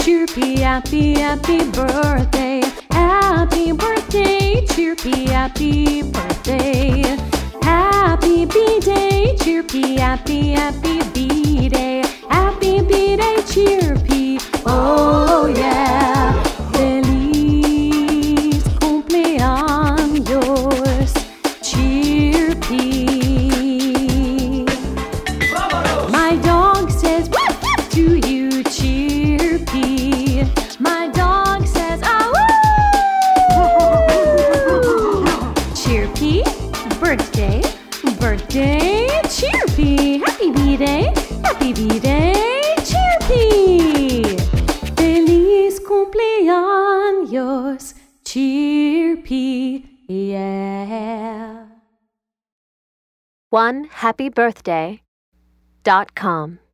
Chirpy, happy, happy birthday. Happy birthday, Chirpy, happy birthday. Happy B-Day, Chirpy, happy, happy B-Day. Happy B-Day, Chirpy, oh yeah. Feliz cumpleaños, Chirpy. My dog says woof woof to you, Chirpy. My dog says ah woo. Chirpy, birthday, birthday, Chirpy. Happy B-Day, happy B-Day, Chirpy. Feliz cumpleaños, Chirpy, yeah. OneHappyBirthday.com